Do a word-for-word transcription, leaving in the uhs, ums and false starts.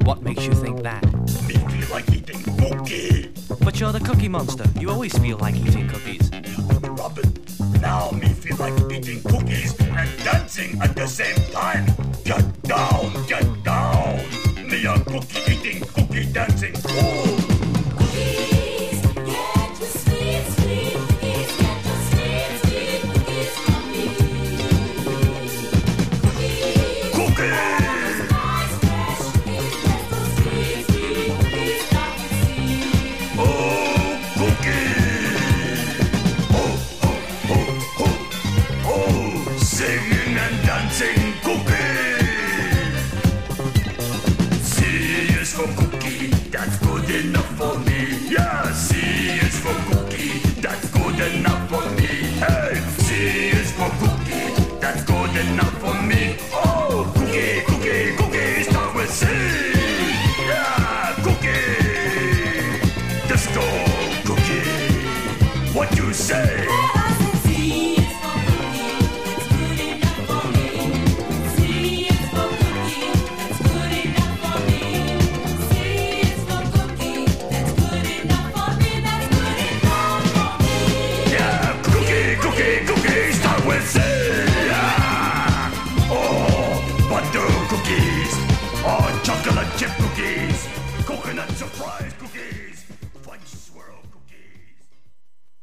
What makes you think that? Me feel like eating cookie. But you're the Cookie Monster. You always feel like eating cookies. Robin, now me feel like eating cookies and dancing at the same time. Get down, get down. Me a cookie eating, cookie dancing. Ooh. Cookies, get your sweet, sweet cookies. Get your sweet, sweet cookies from me. Cookies, Cookies! nice fresh cookies. Get those sweet, sweet cookies I can see. Oh, cookies! Oh, oh, oh, oh, oh, singing and dancing cookies! C is for cookie, that's good enough for me. Yeah, C is for cookie, that's good enough for me. Hey, C is for cookie, that's good enough for me. Oh, cookie, cookie, cookie, start with C. Yeah, cookie! Disco cookie, what you say?